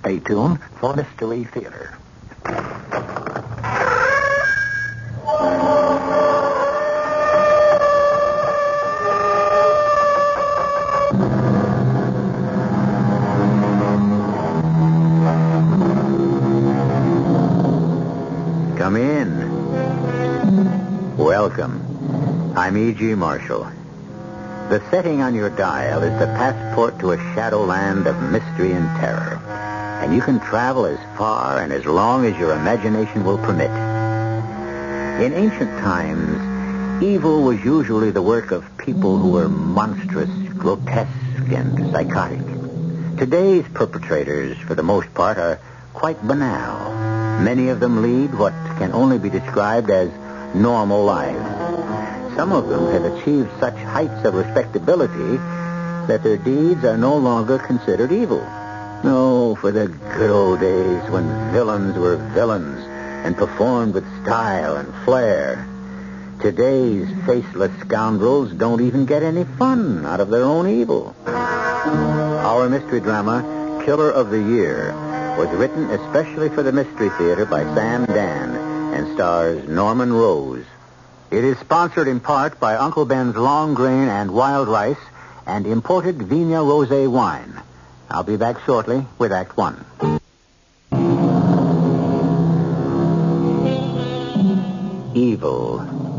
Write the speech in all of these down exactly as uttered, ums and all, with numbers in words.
Stay tuned for Mystery Theater. Come in. Welcome. I'm E G. Marshall. The setting on your dial is the passport to a shadowland of mystery and terror. And you can travel as far and as long as your imagination will permit. In ancient times, evil was usually the work of people who were monstrous, grotesque, and psychotic. Today's perpetrators, for the most part, are quite banal. Many of them lead what can only be described as normal lives. Some of them have achieved such heights of respectability that their deeds are no longer considered evil. No, for the good old days when villains were villains and performed with style and flair. Today's faceless scoundrels don't even get any fun out of their own evil. Our mystery drama, Killer of the Year, was written especially for the Mystery Theater by Sam Dan and stars Norman Rose. It is sponsored in part by Uncle Ben's Long Grain and Wild Rice and imported Vigna Rosé wine. I'll be back shortly with Act One. Evil.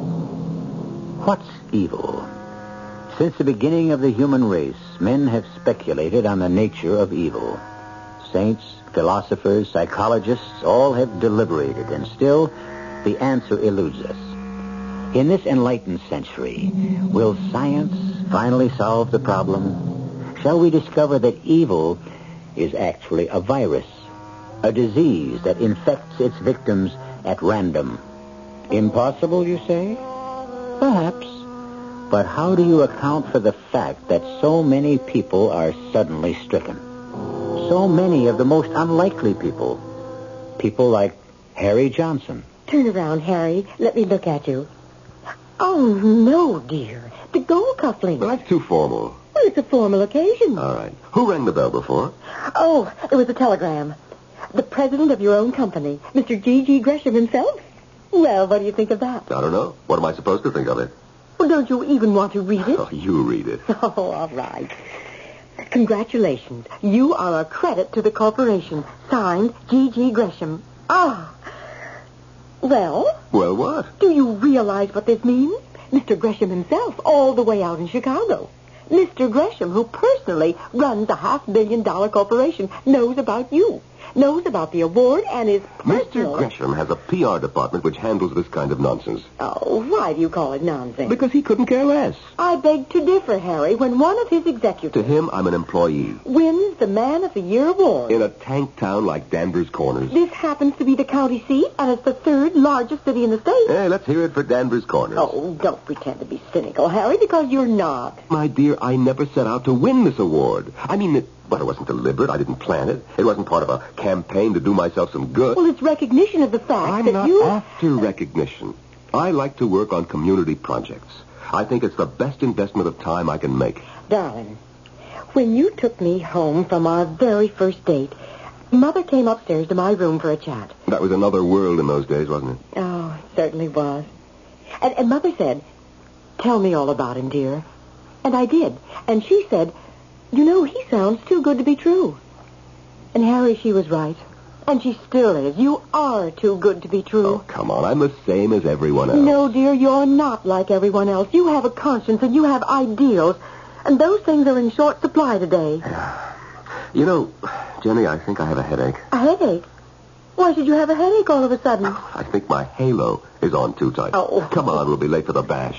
What's evil? Since the beginning of the human race, men have speculated on the nature of evil. Saints, philosophers, psychologists, all have deliberated, and still the answer eludes us. In this enlightened century, will science finally solve the problem? Shall we discover that evil is actually a virus, a disease that infects its victims at random? Impossible, you say? Perhaps. But how do you account for the fact that so many people are suddenly stricken? So many of the most unlikely people. People like Harry Johnson. Turn around, Harry. Let me look at you. Oh, no, dear. The gold cufflink. Well, that's too formal. Well, it's a formal occasion. All right. Who rang the bell before? Oh, it was a telegram. The president of your own company, Mister G G. Gresham himself. Well, what do you think of that? I don't know. What am I supposed to think of it? Well, don't you even want to read it? Oh, you read it. Oh, all right. Congratulations. You are a credit to the corporation. Signed, G G. Gresham. Ah. Well? Well, what? Do you realize what this means? Mister Gresham himself, all the way out in Chicago. Mister Gresham, who personally runs a half-billion dollar corporation, knows about you, knows about the award, and is personal... Mister Gresham has a P R department which handles this kind of nonsense. Oh, why do you call it nonsense? Because he couldn't care less. I beg to differ, Harry. When one of his executives... To him, I'm an employee. ...wins the Man of the Year award... In a tank town like Danvers Corners. This happens to be the county seat, and it's the third largest city in the state. Hey, let's hear it for Danvers Corners. Oh, don't pretend to be cynical, Harry, because you're not. My dear, I never set out to win this award. I mean, it, well, it wasn't deliberate. I didn't plan it. It wasn't part of a campaign to do myself some good. Well, it's recognition of the fact I'm that not you... after recognition. I like to work on community projects. I think it's the best investment of time I can make. Darling, when you took me home from our very first date, Mother came upstairs to my room for a chat. That was another world in those days, wasn't it? Oh, it certainly was. And, and Mother said, tell me all about him, dear. And I did. And she said, you know, he sounds too good to be true. And Harry, she was right. And she still is. You are too good to be true. Oh, come on. I'm the same as everyone else. No, dear, you're not like everyone else. You have a conscience and you have ideals. And those things are in short supply today. You know, Jenny, I think I have a headache. A headache? Why should you have a headache all of a sudden? I think my halo is on too tight. Oh. Come on, we'll be late for the bash.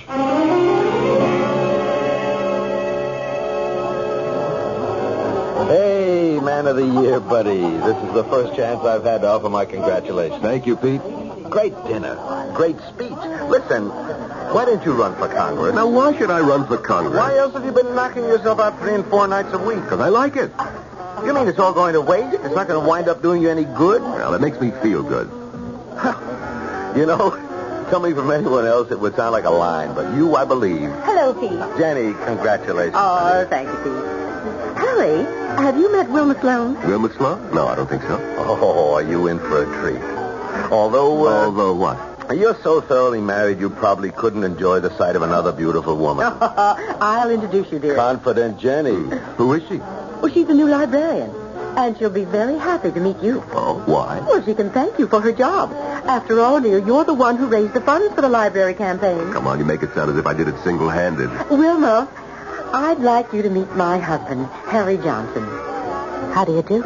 Hey, Man of the Year, buddy. This is the first chance I've had to offer my congratulations. Thank you, Pete. Great dinner. Great speech. Listen, why didn't you run for Congress? Now, why should I run for Congress? Why else have you been knocking yourself out three and four nights a week? Because I like it. You mean it's all going to waste? It's not going to wind up doing you any good? Well, it makes me feel good. You know, coming from anyone else, it would sound like a line, but you, I believe. Hello, Pete. Jenny, congratulations. Oh, thank you, Pete. Harry, Have you met Wilma Sloan? Wilma Sloan? No, I don't think so. Oh, are you in for a treat? Although, uh, Although what? you're so thoroughly married, you probably couldn't enjoy the sight of another beautiful woman. I'll introduce you, dear. Confident Jenny. Who is she? Well, she's the new librarian, and she'll be very happy to meet you. Oh, why? Well, she can thank you for her job. After all, dear, you're the one who raised the funds for the library campaign. Come on, you make it sound as if I did it single-handed. Wilma, I'd like you to meet my husband, Harry Johnson. How do you do?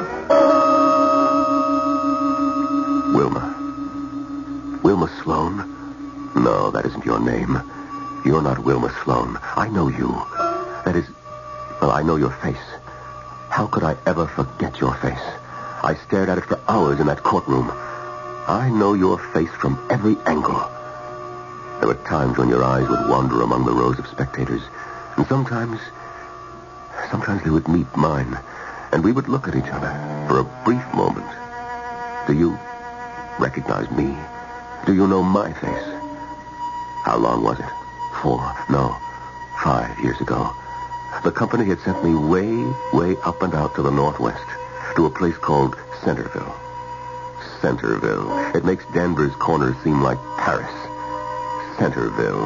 Wilma. Wilma Sloan? No, that isn't your name. You're not Wilma Sloan. I know you. That is, well, I know your face. How could I ever forget your face? I stared at it for hours in that courtroom. I know your face from every angle. There were times when your eyes would wander among the rows of spectators, and sometimes, sometimes they would meet mine, and we would look at each other for a brief moment. Do you recognize me? Do you know my face? How long was it? Four, no, five years ago. The company had sent me way, way up and out to the Northwest, to a place called Centerville. Centerville. It makes Denver's corner seem like Paris. Centerville.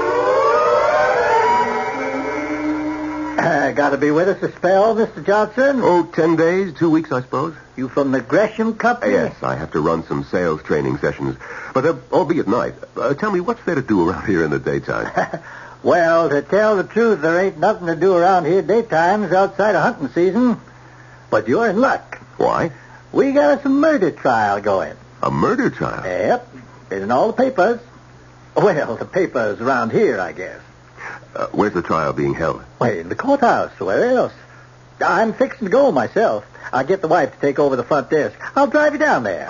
Uh, gotta be with us a spell, Mister Johnson? Oh, ten days, two weeks, I suppose. You from the Gresham Company? Yes, I have to run some sales training sessions, but they'll all be at night. Uh, tell me, what's there to do around here in the daytime? Well, to tell the truth, there ain't nothing to do around here daytimes outside of hunting season. But you're in luck. Why? We got us a murder trial going. A murder trial? Yep. It's in all the papers. Well, the papers around here, I guess. Uh, where's the trial being held? Wait, in the courthouse. Where else? I'm fixing to go myself. I'll get the wife to take over the front desk. I'll drive you down there.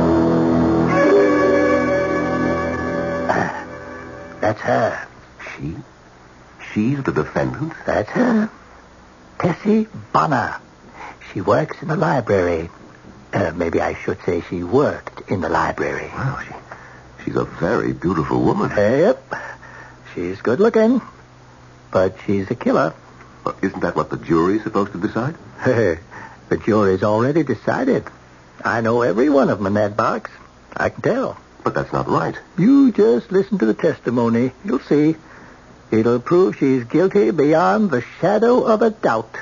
That's her. She? She's the defendant? That's her. Tessie Bonner. She works in the library. Uh, maybe I should say she worked in the library. Well, she, she's a very beautiful woman. Yep. She's good looking. But she's a killer. Well, isn't that what the jury's supposed to decide? The jury's already decided. I know every one of them in that box. I can tell. But that's not right. You just listen to the testimony. You'll see. It'll prove she's guilty beyond the shadow of a doubt.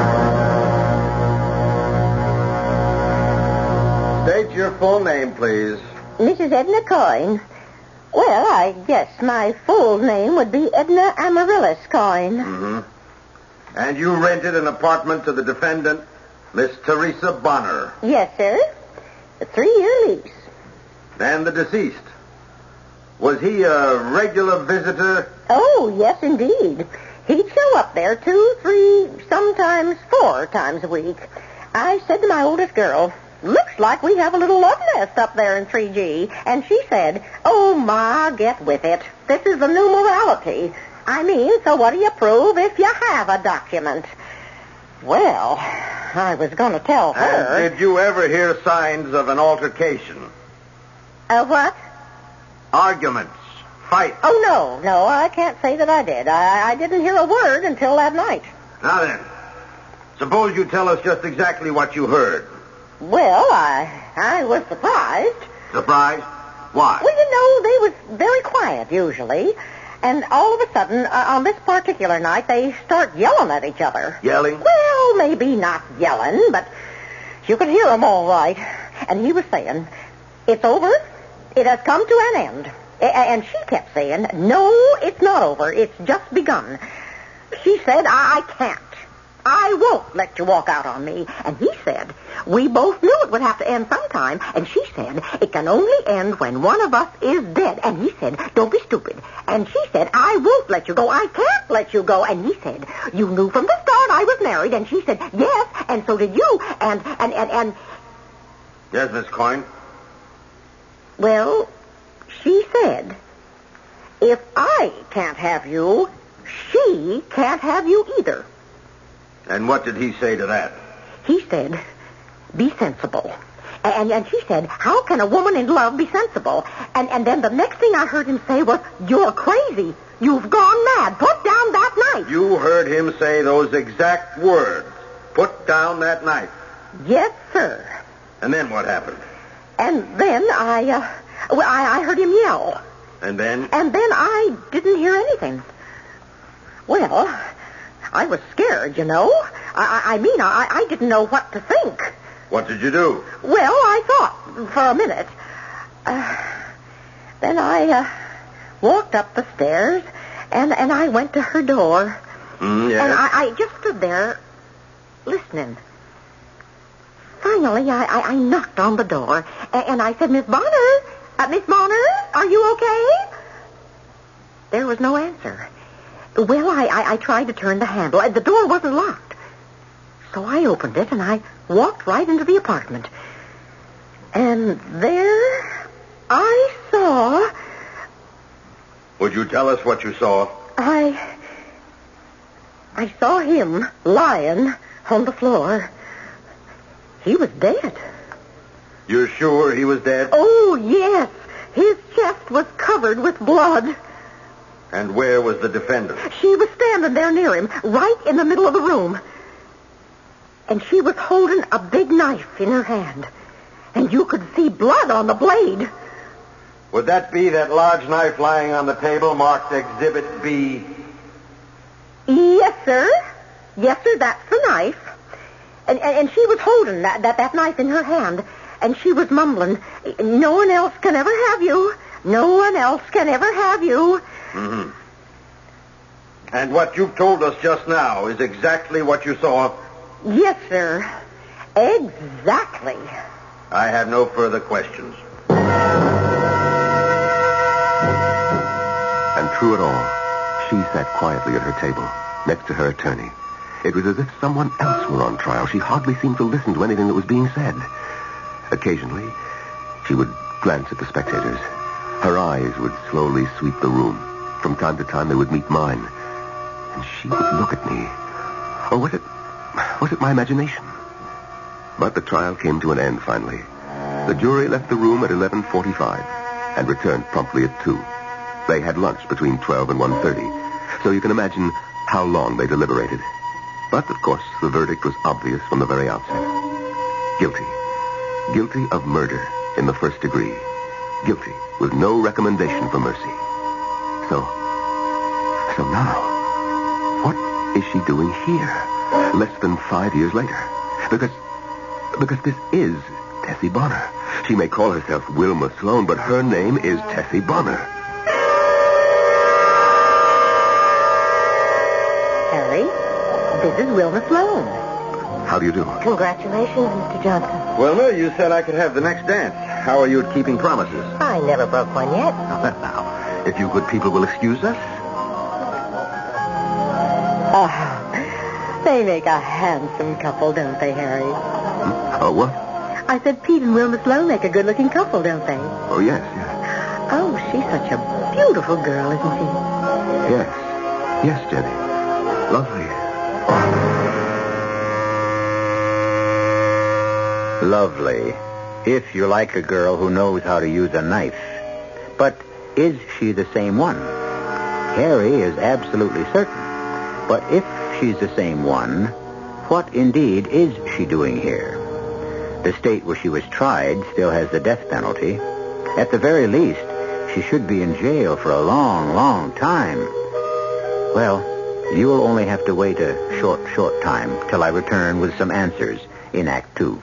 State your full name, please. Missus Edna Coyne. Well, I guess my full name would be Edna Amaryllis Coyne. Mm-hmm. And you rented an apartment to the defendant, Miss Teresa Bonner. Yes, sir. A three-year lease. And the deceased. Was he a regular visitor? Oh, yes, indeed. He'd show up there two, three, sometimes four times a week. I said to my oldest girl, looks like we have a little love nest up there in three G. And she said, oh, Ma, get with it. This is the new morality. I mean, so what do you prove if you have a document? Well, I was going to tell her. And did you ever hear signs of an altercation? A what? Arguments. Fight. Oh, no, no, I can't say that I did. I, I didn't hear a word until that night. Now then, suppose you tell us just exactly what you heard. Well, I I was surprised. Surprised? Why? Well, you know, they was very quiet usually. And all of a sudden, uh, on this particular night, they start yelling at each other. Yelling? Well, maybe not yelling, but you could hear them all right. And he was saying, it's over. It has come to an end. A- and she kept saying, no, it's not over. It's just begun. She said, I, I can't. I won't let you walk out on me. And he said, we both knew it would have to end sometime. And she said, it can only end when one of us is dead. And he said, don't be stupid. And she said, I won't let you go. I can't let you go. And he said, you knew from the start I was married. And she said, yes, and so did you. And, and, and, and... Yes, Miss Coyne? Well, she said, if I can't have you, she can't have you either. And what did he say to that? He said, be sensible. And, and she said, how can a woman in love be sensible? And, and then the next thing I heard him say was, you're crazy. You've gone mad. Put down that knife. You heard him say those exact words. put down that knife. Yes, sir. And then what happened? And then I, uh, well, I, I heard him yell. And then? And then I didn't hear anything. Well, I was scared, you know. I, I mean, I, I didn't know what to think. What did you do? Well, I thought for a minute. Uh, then I uh, walked up the stairs, and, and I went to her door. Mm, yes. And I, I just stood there listening. Finally, I, I, I knocked on the door, and, and I said, Miss Bonner, uh, Miss Bonner, are you okay? There was no answer. Well, I, I, I tried to turn the handle. The door wasn't locked. So I opened it, and I walked right into the apartment. And there I saw... Would you tell us what you saw? I... I saw him lying on the floor. He was dead. You're sure he was dead? Oh, yes. His chest was covered with blood. And where was the defendant? She was standing there near him, right in the middle of the room. And she was holding a big knife in her hand. And you could see blood on the blade. Would that be that large knife lying on the table marked Exhibit B? Yes, sir. Yes, sir, that's the knife. And, and, and she was holding that, that, that knife in her hand. And she was mumbling, no one else can ever have you. No one else can ever have you. Mm-hmm. And what you've told us just now is exactly what you saw? Yes, sir. Exactly. I have no further questions. And through it all, she sat quietly at her table, next to her attorney. It was as if someone else were on trial. She hardly seemed to listen to anything that was being said. Occasionally, she would glance at the spectators. Her eyes would slowly sweep the room. From time to time, they would meet mine. And she would look at me. Or was it... was it my imagination? But the trial came to an end finally. The jury left the room at eleven forty-five and returned promptly at two. They had lunch between twelve and one thirty, so you can imagine how long they deliberated. But, of course, the verdict was obvious from the very outset. Guilty. Guilty of murder in the first degree. Guilty with no recommendation for mercy. So, so now, what is she doing here, less than five years later? Because, because this is Tessie Bonner. She may call herself Wilma Sloan, but her name is Tessie Bonner. Harry, this is Wilma Sloan. How do you do? Congratulations, Mister Johnson. Wilma, you said I could have the next dance. How are you at keeping promises? I never broke one yet. Now, if you good people will excuse us. Oh, they make a handsome couple, don't they, Harry? Hmm? Oh, what? I said Pete and Wilma Sloan make a good-looking couple, don't they? Oh, yes, yes. Oh, she's such a beautiful girl, isn't she? Yes. Yes, Jenny. Lovely. Lovely. If you like a girl who knows how to use a knife. But is she the same one? Harry is absolutely certain. But if she's the same one, what indeed is she doing here? The state where she was tried still has the death penalty. At the very least, she should be in jail for a long, long time. Well, you'll only have to wait a short, short time till I return with some answers in Act Two.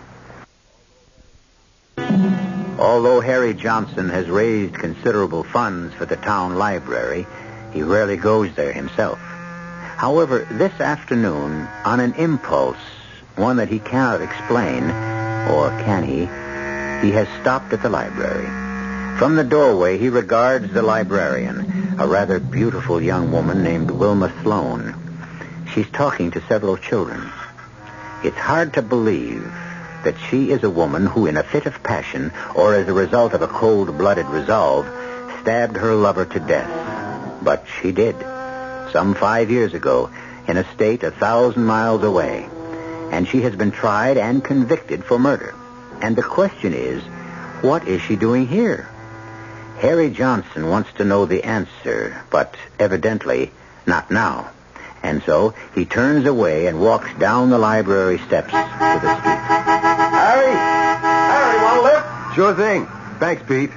Although Harry Johnson has raised considerable funds for the town library, he rarely goes there himself. However, this afternoon, on an impulse, one that he cannot explain, or can he, he has stopped at the library. From the doorway, he regards the librarian, a rather beautiful young woman named Wilma Sloan. She's talking to several children. It's hard to believe that she is a woman who, in a fit of passion, or as a result of a cold-blooded resolve, stabbed her lover to death. But she did, some five years ago, in a state a thousand miles away. And she has been tried and convicted for murder. And the question is, what is she doing here? Harry Johnson wants to know the answer, but evidently not now. And so he turns away and walks down the library steps to the street. Harry! Harry, want a lift? Sure thing. Thanks, Pete.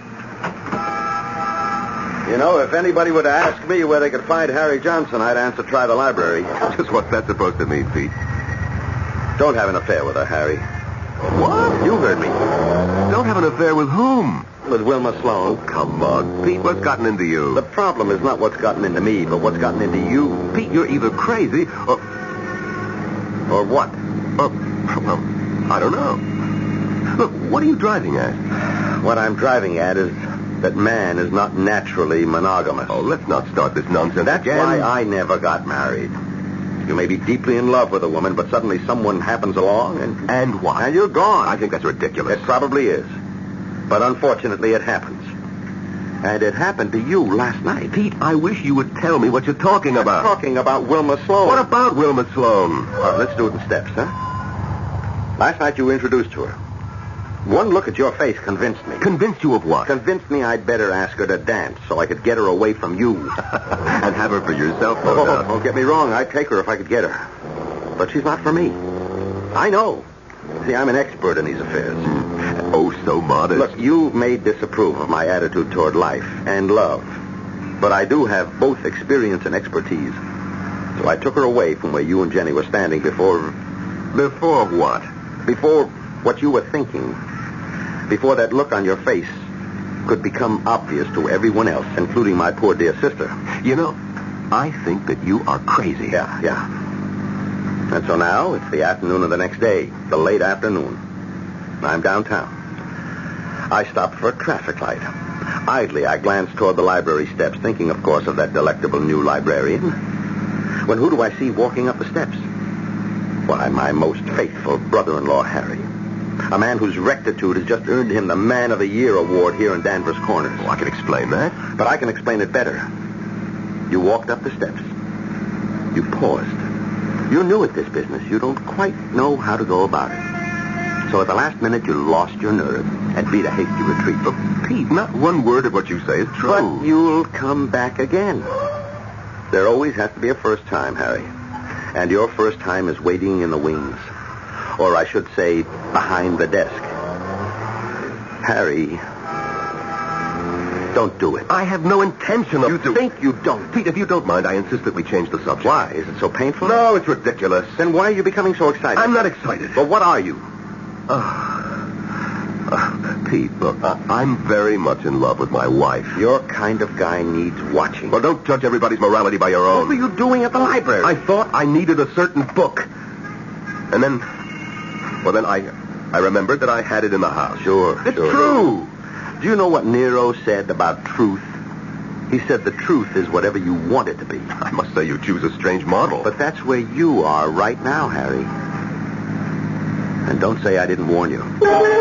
You know, if anybody were to ask me where they could find Harry Johnson, I'd answer try the library. Just what's that supposed to mean, Pete? Don't have an affair with her, Harry. What? You heard me. Don't have an affair with whom? With Wilma Sloan. Oh, come on, Pete. What's gotten into you? The problem is not what's gotten into me, but what's gotten into you. Pete, you're either crazy or... Or what? Or, well, I don't know. Look, what are you driving at? What I'm driving at is that man is not naturally monogamous. Oh, let's not start this nonsense That's again. why I never got married. You may be deeply in love with a woman, but suddenly someone happens along and... And what? And you're gone. I think that's ridiculous. It probably is. But unfortunately, it happens. And it happened to you last night. Pete, I wish you would tell me what you're talking I'm about. talking about Wilma Sloan. What about Wilma Sloan? All right, let's do it in steps, huh? Last night you were introduced to her. One look at your face convinced me. Convinced you of what? Convinced me I'd better ask her to dance so I could get her away from you. And have her for yourself, no Oh, doubt. don't get me wrong. I'd take her if I could get her. But she's not for me. I know. See, I'm an expert in these affairs. Oh, so modest. Look, you may disapprove of my attitude toward life and love. But I do have both experience and expertise. So I took her away from where you and Jenny were standing before... Before what? Before what you were thinking. Before that look on your face could become obvious to everyone else, including my poor dear sister. You know, I think that you are crazy. Yeah, yeah. And so now it's the afternoon of the next day, the late afternoon. I'm downtown. I stopped for a traffic light. Idly, I glanced toward the library steps, thinking, of course, of that delectable new librarian. When who do I see walking up the steps? Why, my most faithful brother-in-law, Harry. A man whose rectitude has just earned him the Man of the Year award here in Danvers Corners. Oh, I can explain that. But I can explain it better. You walked up the steps. You paused. You're new at this business. You don't quite know how to go about it. So at the last minute, you lost your nerve and beat a hasty retreat. But, Pete, not one word of what you say is true. But you'll come back again. There always has to be a first time, Harry. And your first time is waiting in the wings. Or I should say, behind the desk. Harry, don't do it. I have no intention of... You do- think you don't. Pete, if you don't mind, I insist that we change the subject. Why? Is it so painful? No, it's ridiculous. Then why are you becoming so excited? I'm not excited. Well, what are you? Uh, Pete, look, uh, I'm very much in love with my wife. Your kind of guy needs watching. Well, don't judge everybody's morality by your own. What were you doing at the library? I thought I needed a certain book. And then... Well, then I I remembered that I had it in the house. Sure, It's sure. true. Do you know what Nero said about truth? He said the truth is whatever you want it to be. I must say you choose a strange model. But that's where you are right now, Harry. And don't say I didn't warn you.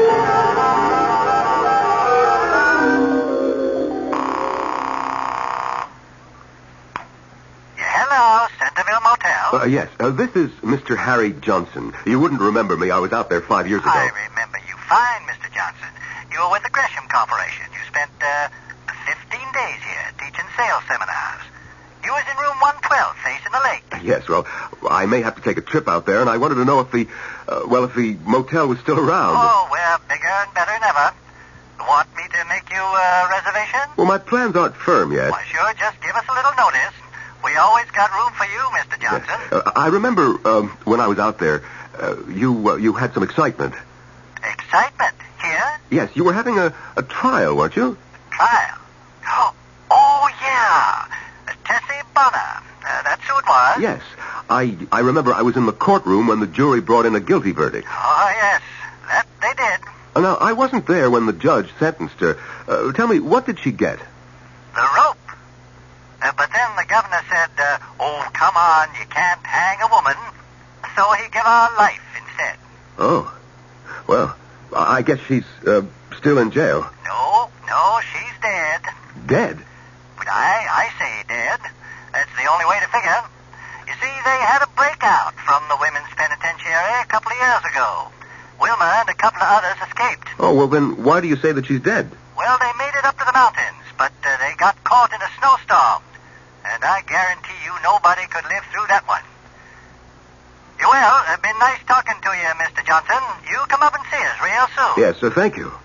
Hello, Centerville Motel. Uh, yes, uh, this is Mister Harry Johnson. You wouldn't remember me. I was out there five years ago. I remember you fine, Mister Johnson. You were with the Gresham Corporation. You spent uh, fifteen days here teaching sales seminars. You was in room one twelve facing the lake. Yes, well, I may have to take a trip out there, and I wanted to know if the, uh, well, if the motel was still around. Oh, we're bigger and better than ever. Want me to make you a reservation? Well, my plans aren't firm yet. Why, sure, just give us a little notice. We always got room for you, Mister Johnson. Uh, I remember um, when I was out there, uh, you uh, you had some excitement. Excitement? Here? Yes, you were having a, a trial, weren't you? Trial? Oh, oh yeah. Uh, Tessie Bonner. Uh, that's who it was. Yes. I I remember I was in the courtroom when the jury brought in a guilty verdict. Oh, yes. That they did. Uh, now, I wasn't there when the judge sentenced her. Uh, tell me, what did she get? The rope. Uh, but then the governor said, uh, oh, come on, you can't hang a woman. So he gave her life instead. Oh. Well, I guess she's uh, still in jail. No, no, she's dead. Dead? But I, I say dead. That's the only way to figure. You see, they had a breakout from the women's penitentiary a couple of years ago. Wilma and a couple of others escaped. Oh, well, then why do you say that she's dead? Well, they made it up to the mountains, but uh, they got caught in a snowstorm. And I guarantee you nobody could could live through that one. You will. It's been nice talking to you, Mister Johnson. You come up and see us real soon. Yes, sir, thank you.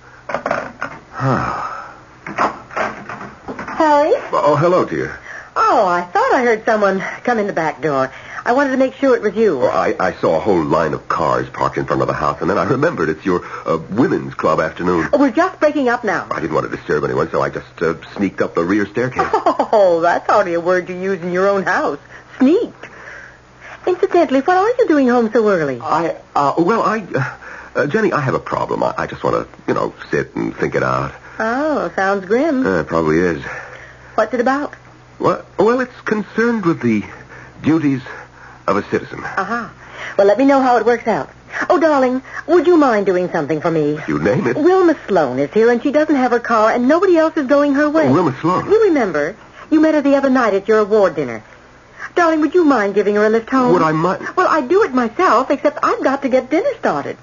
Harry? Oh, hello, dear. Oh, I thought I heard someone come in the back door. I wanted to make sure it was you. Well, I, I saw a whole line of cars parked in front of the house, and then I remembered it's your uh, women's club afternoon. Oh, we're just breaking up now. I didn't want to disturb anyone, so I just uh, sneaked up the rear staircase. Oh, that's hardly a word you use in your own house. Sneaked. Incidentally, what are you doing home so early? I, uh, well, I, uh, uh, Jenny, I have a problem. I, I just want to, you know, sit and think it out. Oh, sounds grim. Uh, it probably is. What's it about? Well, well, it's concerned with the duties of a citizen. Uh-huh. Well, let me know how it works out. Oh, darling, would you mind doing something for me? You name it. Wilma Sloan is here, and she doesn't have her car, and nobody else is going her way. Oh, Wilma Sloan. You remember? You met her the other night at your award dinner. Darling, would you mind giving her a lift home? Would I mind? Well, I'd do it myself, except I've got to get dinner started.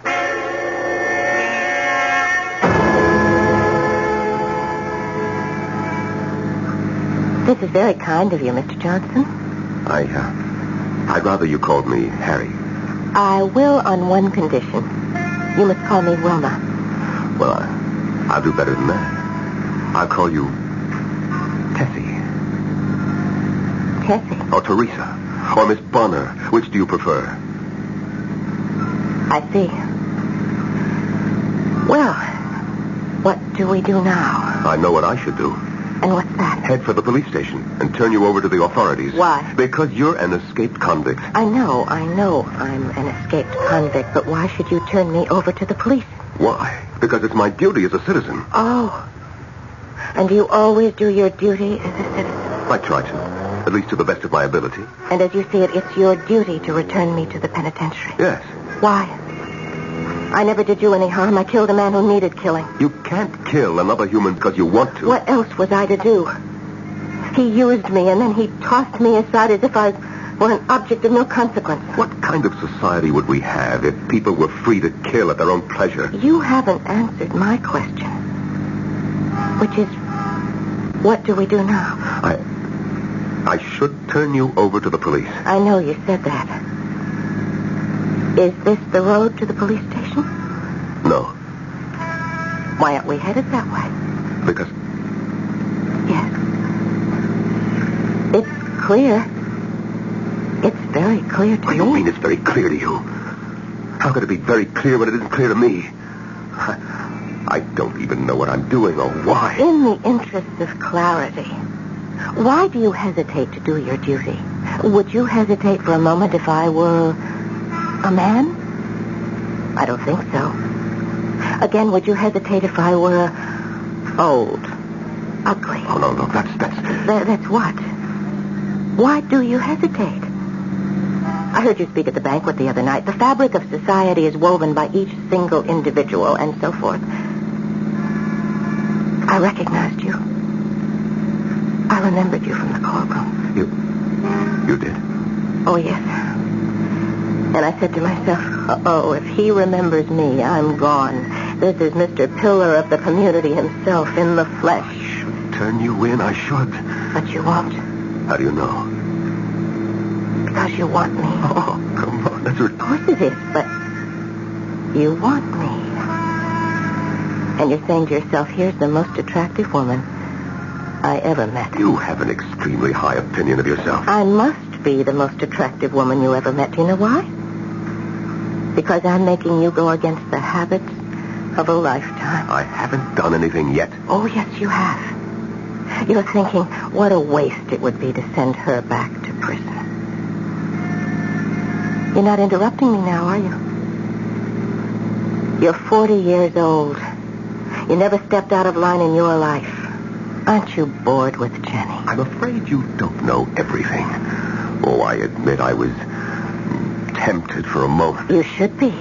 This is very kind of you, Mister Johnson. I, uh, I'd rather you called me Harry. I will on one condition. You must call me Wilma. Well, I, I'll do better than that. I'll call you Tessie. Tessie? Or Teresa. Or Miss Bonner. Which do you prefer? I see. Well, what do we do now? I know what I should do. And what's that? Head for the police station and turn you over to the authorities. Why? Because you're an escaped convict. I know, I know I'm an escaped convict, but why should you turn me over to the police? Why? Because it's my duty as a citizen. Oh. And you always do your duty as a citizen? I try to. At least to the best of my ability. And as you see it, it's your duty to return me to the penitentiary. Yes. Why? I never did you any harm. I killed a man who needed killing. You can't kill another human because you want to. What else was I to do? He used me, and then he tossed me aside as if I were an object of no consequence. What kind of society would we have if people were free to kill at their own pleasure? You haven't answered my question, which is, what do we do now? I... I should turn you over to the police. I know you said that. Is this the road to the police station? No. Why aren't we headed that way? Because... Yes. It's clear. It's very clear to What me. do you mean it's very clear to you? How could it be very clear when it isn't clear to me? I, I don't even know what I'm doing or why. In the interests of clarity, why do you hesitate to do your duty? Would you hesitate for a moment if I were a man? I don't think so. Again, would you hesitate if I were old, ugly? Oh, no, no, that's, that's... Th- that's what? Why do you hesitate? I heard you speak at the banquet the other night. The fabric of society is woven by each single individual and so forth. I recognized you. I remembered you from the courtroom. You... You did? Oh, yes. And I said to myself, oh, if he remembers me, I'm gone. This is Mister Pillar of the community himself in the flesh. Turn you in, I should. But you won't. How do you know? Because you want me. Oh, come on, that's... Of course it is, but you want me. And you're saying to yourself, here's the most attractive woman I ever met. You have an extremely high opinion of yourself. I must be the most attractive woman you ever met. Do you know why? Because I'm making you go against the habits of a lifetime. I haven't done anything yet. Oh, yes, you have. You're thinking, what a waste it would be to send her back to prison. You're not interrupting me now, are you? You're forty years old. You never stepped out of line in your life. Aren't you bored with Jenny? I'm afraid you don't know everything. Oh, I admit I was tempted for a moment. You should be.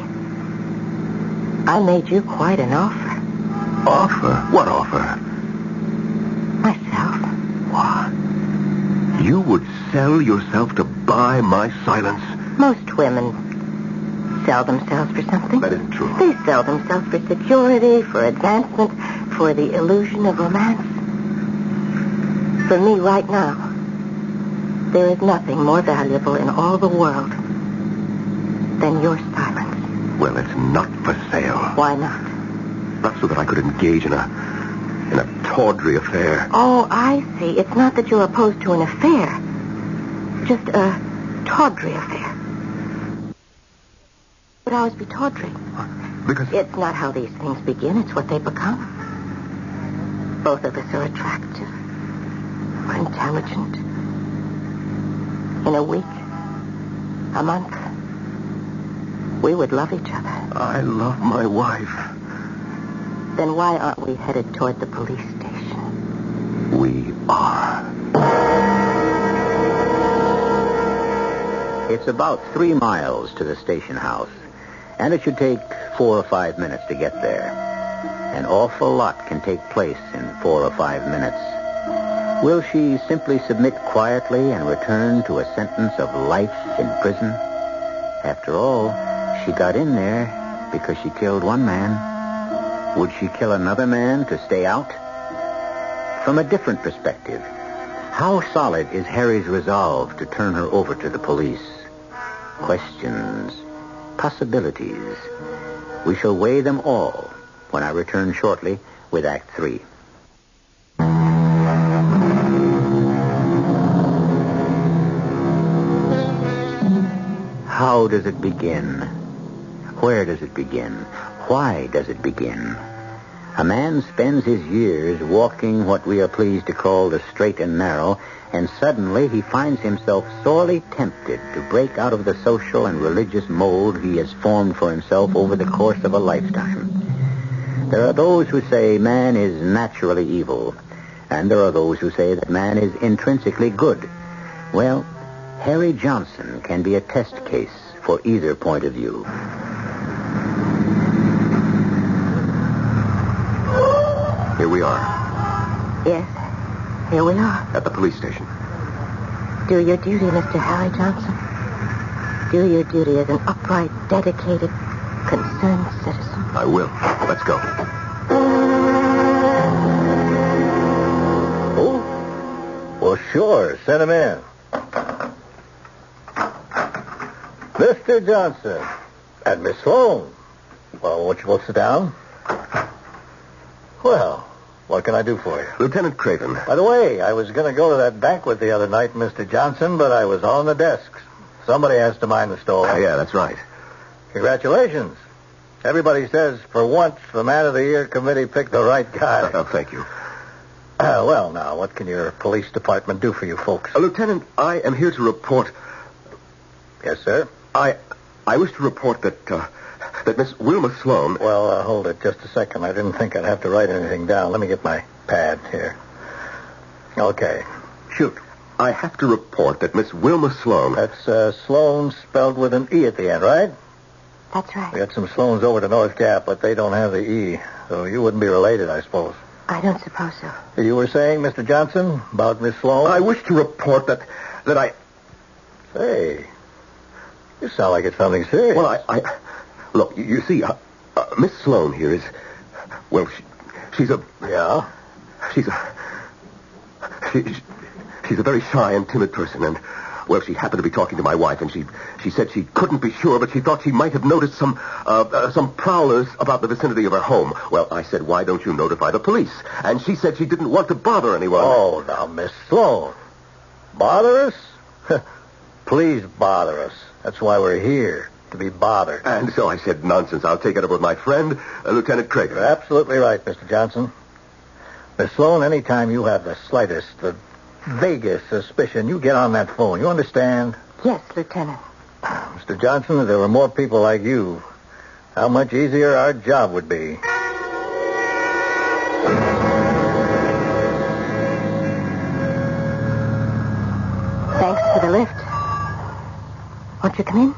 I made you quite an offer. Offer? What offer? Myself. What? You would sell yourself to buy my silence? Most women sell themselves for something. That isn't true. They sell themselves for security, for advancement, for the illusion of romance. For me right now, There is nothing more valuable in all the world than your silence. Well, it's not for sale. Why not? Not so that I could engage in a in a tawdry affair. Oh, I see. It's not that you're opposed to an affair. Just a tawdry affair. Would always be tawdry. Because... It's not how these things begin. It's what they become. Both of us are attractive. We're intelligent. In a week, a month, we would love each other. I love my wife. Then why aren't we headed toward the police station? We are. It's about three miles to the station house, and it should take four or five minutes to get there. An awful lot can take place in four or five minutes. Will she simply submit quietly and return to a sentence of life in prison? After all, she got in there because she killed one man. Would she kill another man to stay out? From a different perspective, how solid is Harry's resolve to turn her over to the police? Questions, possibilities. We shall weigh them all when I return shortly with Act Three. How does it begin? Where does it begin? Why does it begin? A man spends his years walking what we are pleased to call the straight and narrow, and suddenly he finds himself sorely tempted to break out of the social and religious mold he has formed for himself over the course of a lifetime. There are those who say man is naturally evil, and there are those who say that man is intrinsically good. Well, Harry Johnson can be a test case for either point of view. Here we are. Yes, here we are. At the police station. Do your duty, Mister Harry Johnson. Do your duty as an upright, dedicated, concerned citizen. I will. Let's go. Oh? Well, sure. Send him in. Mister Johnson. And Miss Sloan. Well, won't you both sit down? Well, what can I do for you? Lieutenant Craven. By the way, I was going to go to that banquet the other night, Mister Johnson, but I was on the desks. Somebody has to mind the stove. Uh, yeah, that's right. Congratulations. Everybody says, for once, the Man of the Year committee picked the right guy. Oh, thank you. Uh, well, now, what can your police department do for you folks? Uh, Lieutenant, I am here to report... Yes, sir? I I wish to report that, uh, that Miss Wilma Sloan... Well, uh, hold it just a second. I didn't think I'd have to write anything down. Let me get my pad here. Okay. Shoot. I have to report that Miss Wilma Sloan... That's uh, Sloan spelled with an E at the end, right? That's right. We got some Sloans over to North Gap, but they don't have the E. So you wouldn't be related, I suppose. I don't suppose so. You were saying, Mister Johnson, about Miss Sloan? I wish to report that... that I... Say, you sound like it's something serious. Well, I... I look, you, you see, uh, uh, Miss Sloan here is... Well, she, she's a... Yeah? She's a... She, she, she's a very shy and timid person, and... Well, she happened to be talking to my wife, and she she said she couldn't be sure, but she thought she might have noticed some uh, uh, some prowlers about the vicinity of her home. Well, I said, why don't you notify the police? And she said she didn't want to bother anyone. Oh, now, Miss Sloan. Bother us? Please bother us. That's why we're here, to be bothered. And so I said, nonsense. I'll take it up with my friend, uh, Lieutenant Craig. You're absolutely right, Mister Johnson. Miss Sloan, anytime you have the slightest, the vaguest suspicion, you get on that phone. You understand? Yes, Lieutenant. Mister Johnson, if there were more people like you, how much easier our job would be. Thanks for the lift. Won't you come in?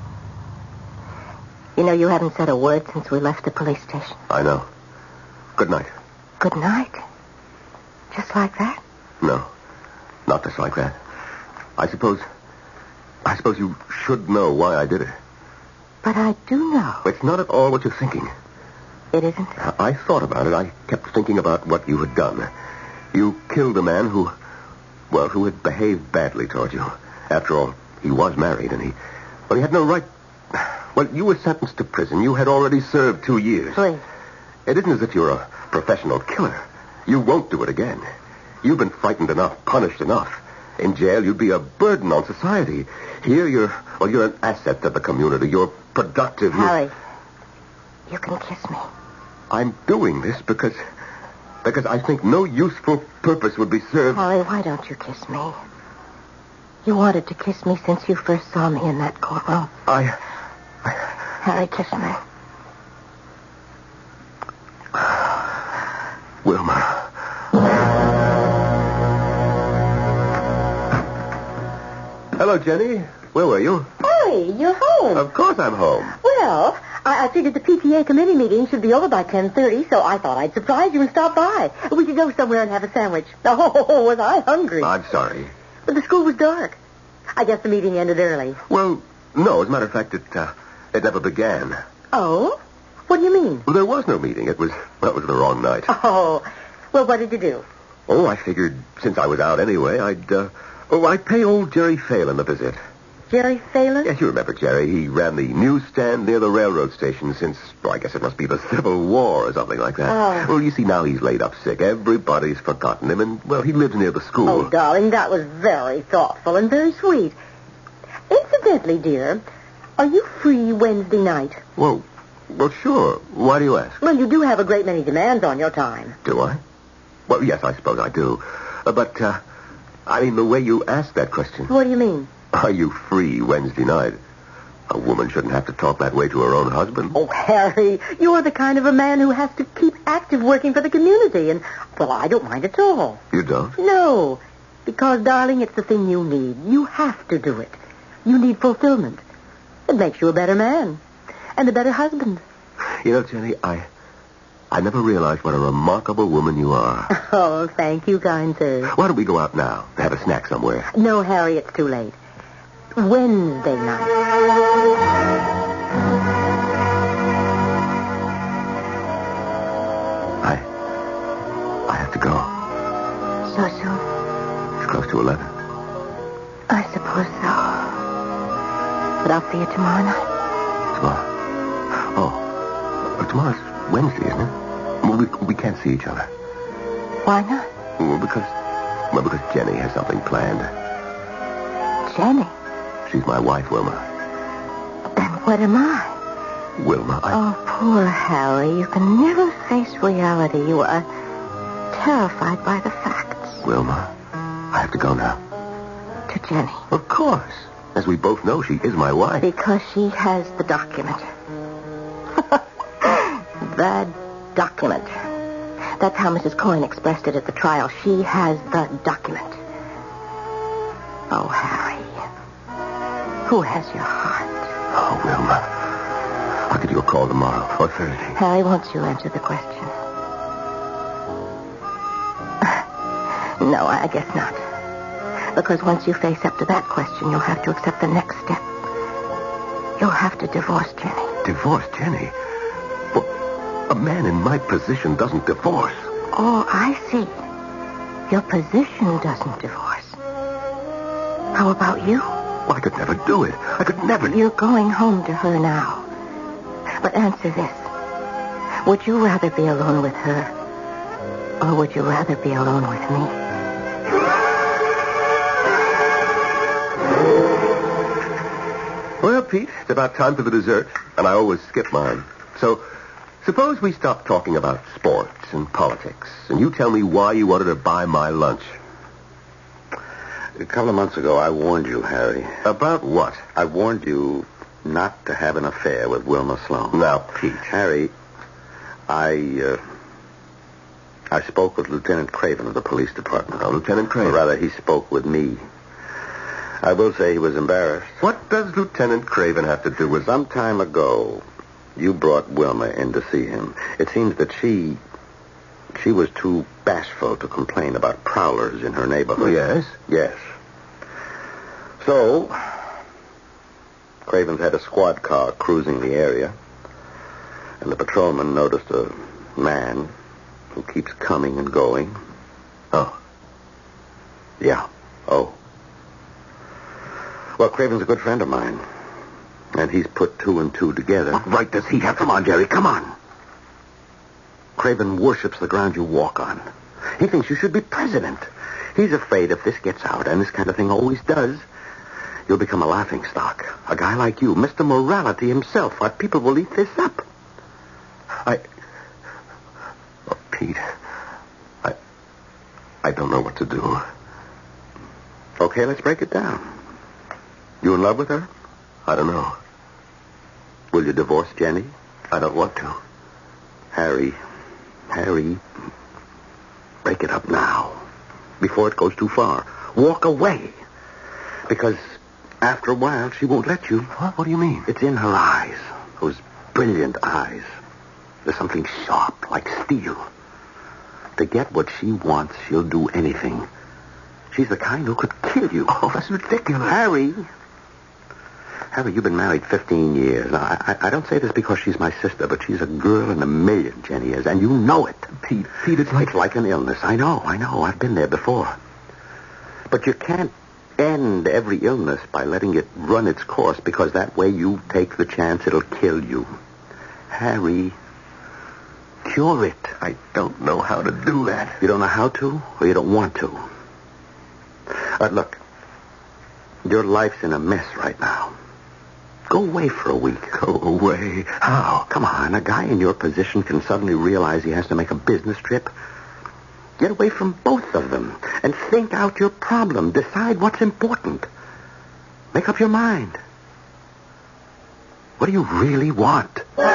You know, you haven't said a word since we left the police station. I know. Good night. Good night? Just like that? No. Not just like that. I suppose... I suppose you should know why I did it. But I do know. It's not at all what you're thinking. It isn't? I thought about it. I kept thinking about what you had done. You killed a man who... well, who had behaved badly toward you. After all, he was married, and he, well, he had no right. Well, you were sentenced to prison. You had already served two years. Please. It isn't as if you're a professional killer. You won't do it again. You've been frightened enough, punished enough. In jail, you'd be a burden on society. Here, you're, well, you're an asset to the community. You're productive. You're... Harry, you can kiss me. I'm doing this because, because I think no useful purpose would be served. Harry, why don't you kiss me? You wanted to kiss me since you first saw me in that courtroom. I... Harry, kiss me. Wilma. Hello, Jenny. Where were you? Harry, you're home. Of course I'm home. Well, I, I figured the P T A committee meeting should be over by ten thirty, so I thought I'd surprise you and stop by. We could go somewhere and have a sandwich. Oh, was I hungry. I'm sorry. But the school was dark. I guess the meeting ended early. Well, no. As a matter of fact, it uh, it never began. Oh? What do you mean? Well, there was no meeting. It was, well, it was the wrong night. Oh. Well, what did you do? Oh, I figured since I was out anyway, I'd, uh, oh, I'd pay old Jerry Phelan a visit. Jerry Phelan? Yes, you remember Jerry. He ran the newsstand near the railroad station since, well, I guess it must be the Civil War or something like that. Oh. Well, you see, now he's laid up sick. Everybody's forgotten him, and, well, he lives near the school. Oh, darling, that was very thoughtful and very sweet. Incidentally, dear, are you free Wednesday night? Well, well, sure. Why do you ask? Well, you do have a great many demands on your time. Do I? Well, yes, I suppose I do. Uh, but, uh, I mean, the way you ask that question. What do you mean? Are you free Wednesday night? A woman shouldn't have to talk that way to her own husband. Oh, Harry, you're the kind of a man who has to keep active working for the community, and, well, I don't mind at all. You don't? No, because, darling, it's the thing you need. You have to do it. You need fulfillment. It makes you a better man and a better husband. You know, Jenny, I I never realized what a remarkable woman you are. Oh, thank you, kind sir. Why don't we go out now to have a snack somewhere? No, Harry, it's too late. Wednesday night. I... I have to go. So soon? It's close to eleven. I suppose so. But I'll see you tomorrow night. Tomorrow? Oh. Well, tomorrow's Wednesday, isn't it? Well, we, we can't see each other. Why not? Well, because... Well, because Jenny has something planned. Jenny? She's my wife, Wilma. Then what am I? Wilma, I... Oh, poor Harry. You can never face reality. You are terrified by the facts. Wilma, I have to go now. To Jenny. Of course. As we both know, she is my wife. Because she has the document. The document. That's how Missus Coyne expressed it at the trial. She has the document. Oh, Harry. Who has your heart? Oh, Wilma. I'll give you a call tomorrow or Thursday. Harry, won't you answer the question? No, I guess not. Because once you face up to that question, you'll have to accept the next step. You'll have to divorce Jenny. Divorce Jenny? Well, a man in my position doesn't divorce. Oh, I see. Your position doesn't divorce. How about you? Well, I could never do it. I could never... You're going home to her now. But answer this. Would you rather be alone with her, or would you rather be alone with me? Well, Pete, it's about time for the dessert, and I always skip mine. So, suppose we stop talking about sports and politics, and you tell me why you wanted to buy my lunch. A couple of months ago, I warned you, Harry. About what? I warned you not to have an affair with Wilma Sloan. Now, Pete. Harry, I, uh, I spoke with Lieutenant Craven of the police department. Oh, Lieutenant Craven? Or rather, he spoke with me. I will say he was embarrassed. What does Lieutenant Craven have to do with... Some time ago, you brought Wilma in to see him. It seems that she... She was too bashful to complain about prowlers in her neighborhood. Oh, yes? Yes. So, Craven's had a squad car cruising the area, and the patrolman noticed a man who keeps coming and going. Oh. Yeah. Oh. Well, Craven's a good friend of mine. And he's put two and two together. What right does he have? Come on, Jerry, come on. Craven worships the ground you walk on. He thinks you should be president. He's afraid if this gets out, and this kind of thing always does, you'll become a laughingstock. A guy like you, Mister Morality himself. What people will eat this up. I... Oh, Pete, I... I don't know what to do. Okay, let's break it down. You in love with her? I don't know. Will you divorce Jenny? I don't want to. Harry, Harry, break it up now, before it goes too far. Walk away. Because after a while, she won't let you. What? What do you mean? It's in her eyes. Those brilliant eyes. There's something sharp, like steel. To get what she wants, she'll do anything. She's the kind who could kill you. Oh, that's ridiculous. Harry. Harry, you've been married fifteen years. Now, I, I don't say this because she's my sister, but she's a girl in a million, Jenny is, and you know it. Pete, Pete, it's like... It's like an illness. I know, I know. I've been there before. But you can't end every illness by letting it run its course, because that way you take the chance it'll kill you. Harry, cure it. I don't know how to do that. You don't know how to, or you don't want to? But look, your life's in a mess right now. Go away for a week. Go away? How? Come on, a guy in your position can suddenly realize he has to make a business trip. Get away from both of them and think out your problem. Decide what's important. Make up your mind. What do you really want?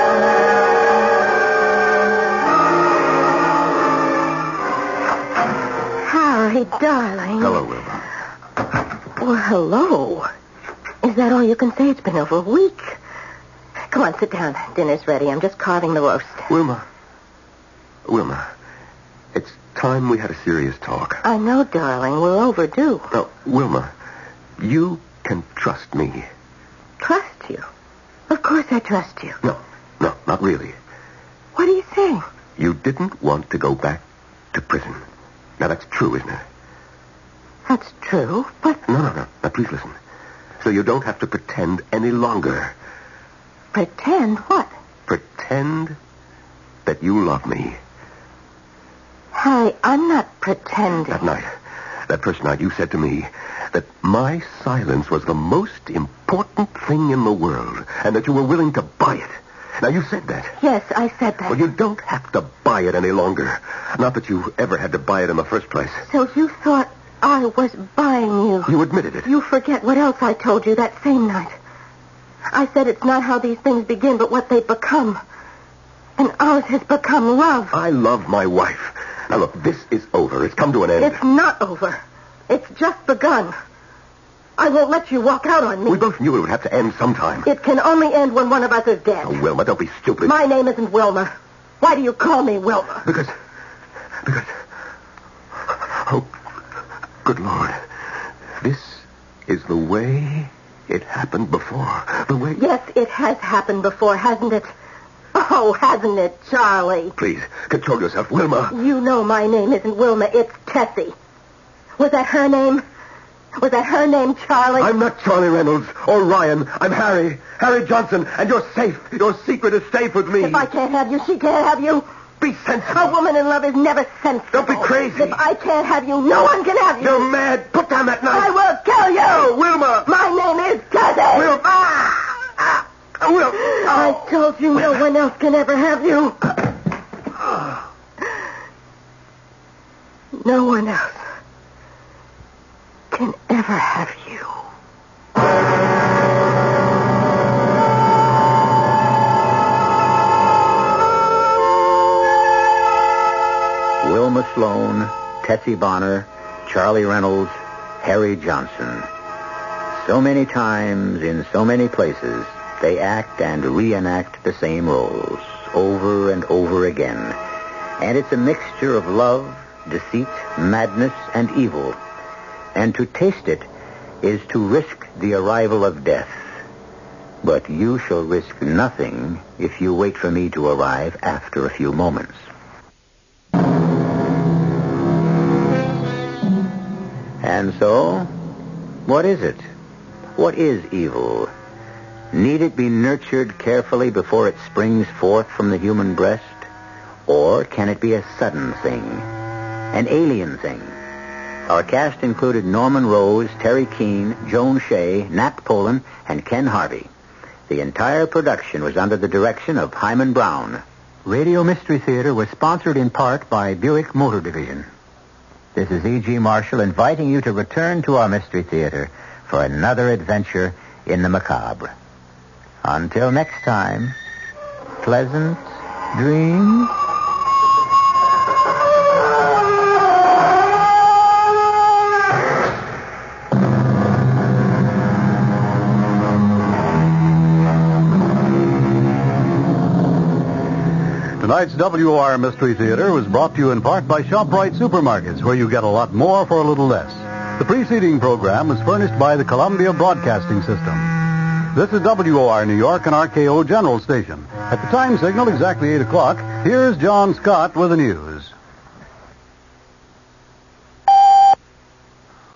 Harry, darling. Hello, Wilma. Well, hello. Is that all you can say? It's been over a week. Come on, sit down. Dinner's ready. I'm just carving the roast. Wilma. Wilma. It's time we had a serious talk. I know, darling. We're overdue. Now, Wilma, you can trust me. Trust you? Of course I trust you. No, no, not really. What are you saying? You didn't want to go back to prison. Now, that's true, isn't it? That's true, but... No, no, no. Now, please listen. So you don't have to pretend any longer. Pretend what? Pretend that you love me. Harry, I'm not pretending. That night, that first night, you said to me that my silence was the most important thing in the world, and that you were willing to buy it. Now, you said that. Yes, I said that. Well, you don't have to buy it any longer. Not that you ever had to buy it in the first place. So you thought I was buying you. You admitted it. You forget what else I told you that same night. I said it's not how these things begin, but what they become. And ours has become love. I love my wife. Now, look, this is over. It's come to an end. It's not over. It's just begun. I won't let you walk out on me. We both knew it would have to end sometime. It can only end when one of us is dead. Oh, Wilma, don't be stupid. My name isn't Wilma. Why do you call me Wilma? Because... Because... Oh, good Lord. This is the way it happened before. The way... Yes, it has happened before, hasn't it? Oh, hasn't it, Charlie? Please, control yourself, Wilma. You know my name isn't Wilma, it's Tessie. Was that her name? Was that her name, Charlie? I'm not Charlie Reynolds or Ryan. I'm Harry. Harry Johnson, and you're safe. Your secret is safe with me. If I can't have you, she can't have you. Be sensible. A woman in love is never sensible. Don't be crazy. If I can't have you, no one can have you. You're mad. Put down that knife. I will kill you. No, Wilma. My name is Tessie. Wilma. Ah. Ah. Wilma. I told you no one else can ever have you. No one else can ever have you. Wilma Sloan, Tessie Bonner, Charlie Reynolds, Harry Johnson. So many times, in so many places, they act and reenact the same roles, over and over again. And it's a mixture of love, deceit, madness, and evil. And to taste it is to risk the arrival of death. But you shall risk nothing if you wait for me to arrive after a few moments. And And so, what is it? What is evil? Need it be nurtured carefully before it springs forth from the human breast? Or can it be a sudden thing, an alien thing? Our cast included Norman Rose, Terry Keane, Joan Shea, Nat Polen, and Ken Harvey. The entire production was under the direction of Hyman Brown. Radio Mystery Theater was sponsored in part by Buick Motor Division. This is E G. Marshall inviting you to return to our Mystery Theater for another adventure in the macabre. Until next time, pleasant dreams. Tonight's W O R Mystery Theater was brought to you in part by ShopRite Supermarkets, where you get a lot more for a little less. The preceding program was furnished by the Columbia Broadcasting System. This is W O R New York and R K O General Station. At the time signal, exactly eight o'clock, here's John Scott with the news.